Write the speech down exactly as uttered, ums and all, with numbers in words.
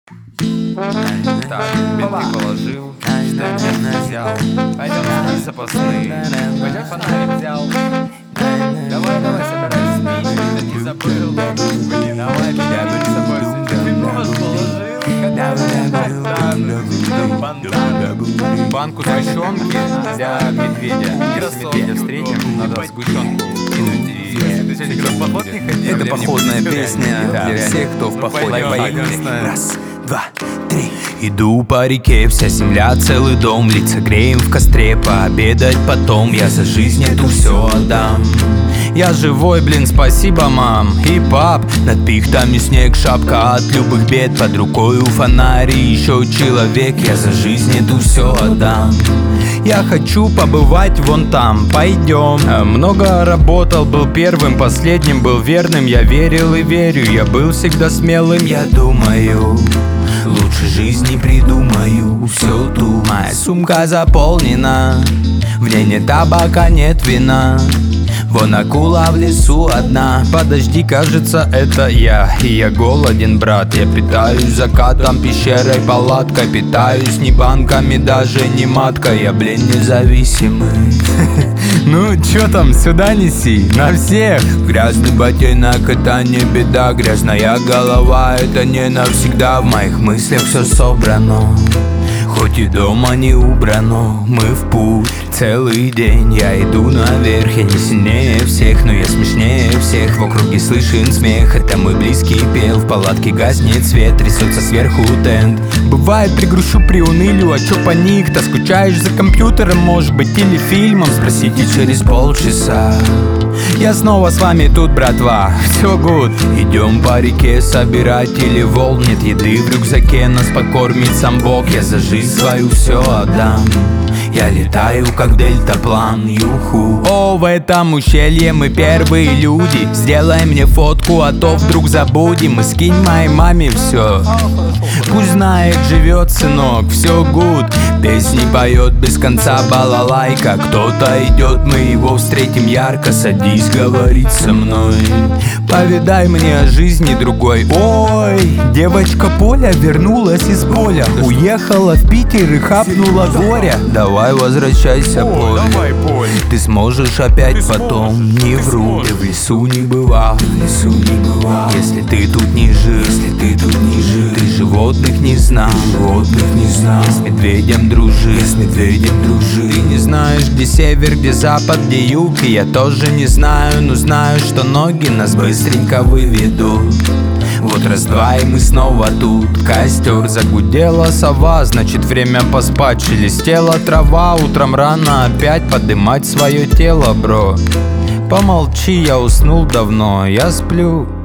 Так, бинты положил, штанги взял. Пойдем снизу запасные. Пойдем фонарик взял. Давай, давай, собирай спички. Да не забыл. Блин, давай, меня перед собой все. Ты нож положил. Банку сгущенки для медведя. Если медведя встретим, надо сгущенку кинуть и... Это походная песня для всех, кто в походе. Поехали. Раз, два, три. Иду по реке, вся земля, целый дом. Лица греем в костре, пообедать потом. Я за жизнь эту все отдам. Я живой, блин, спасибо, мам и пап. Над пихтами снег, шапка от любых бед. Под рукой у фонари еще человек. Я за жизнь эту все отдам. Я хочу побывать вон там, пойдем. Много работал, был первым, последним, был верным. Я верил и верю, я был всегда смелым. Я думаю, лучше жизни придумаю. Все тут, моя сумка заполнена. В ней нет табака, нет вина. Вон акула в лесу одна. Подожди, кажется, это я. И я голоден, брат. Я питаюсь закатом, пещерой, палаткой. Питаюсь не банками, даже не маткой. Я, блин, независимый. Ну, чё там, сюда неси, на всех. Грязный ботинок, это не беда. Грязная голова, это не навсегда. В моих мыслях все собрано. Хоть и дома не убрано, мы в путь. Целый день я иду наверх. Я не сильнее всех, но я смешнее всех. В округе слышен смех, это мой близкий пел. В палатке гаснет свет, трясется сверху тент. Бывает, пригрущу, приунылю, а чё паник-то? Скучаешь за компьютером, может быть, или фильмом? Спросите через полчаса. Я снова с вами тут, братва, все гуд. Идем по реке собирать или волн. Нет еды в рюкзаке, нас покормит сам Бог. Я за жизнь свою все отдам. Я летаю как дельтаплан, юху. О, в этом ущелье мы первые люди. Сделай мне фотку, а то вдруг забудем. И скинь моей маме все. Пусть знает, живет сынок, все гуд. Песни поет без конца балалайка. Кто-то идет, мы его встретим ярко. Садись, говорить со мной. Поведай мне о жизни другой. Ой, девочка Поля вернулась из поля. Уехала в Питер и хапнула горя. Давай возвращайся, Поль. Ты сможешь опять потом. Не вру, ты в лесу не бывал. В лесу не бывал. Если ты тут не жил, если ты тут не жил, ты животных не знал, животных не знал. С медведем дружи, с медведем дружи. Ты не знаешь, где север, где запад, где юг. И я тоже не знаю, но знаю, что ноги нас быстренько выведут. Вот раз-два, и мы снова тут. Костер, загудела сова, значит время поспать. Шелестела трава, утром рано опять подымать свое тело, бро. Помолчи, я уснул давно, я сплю.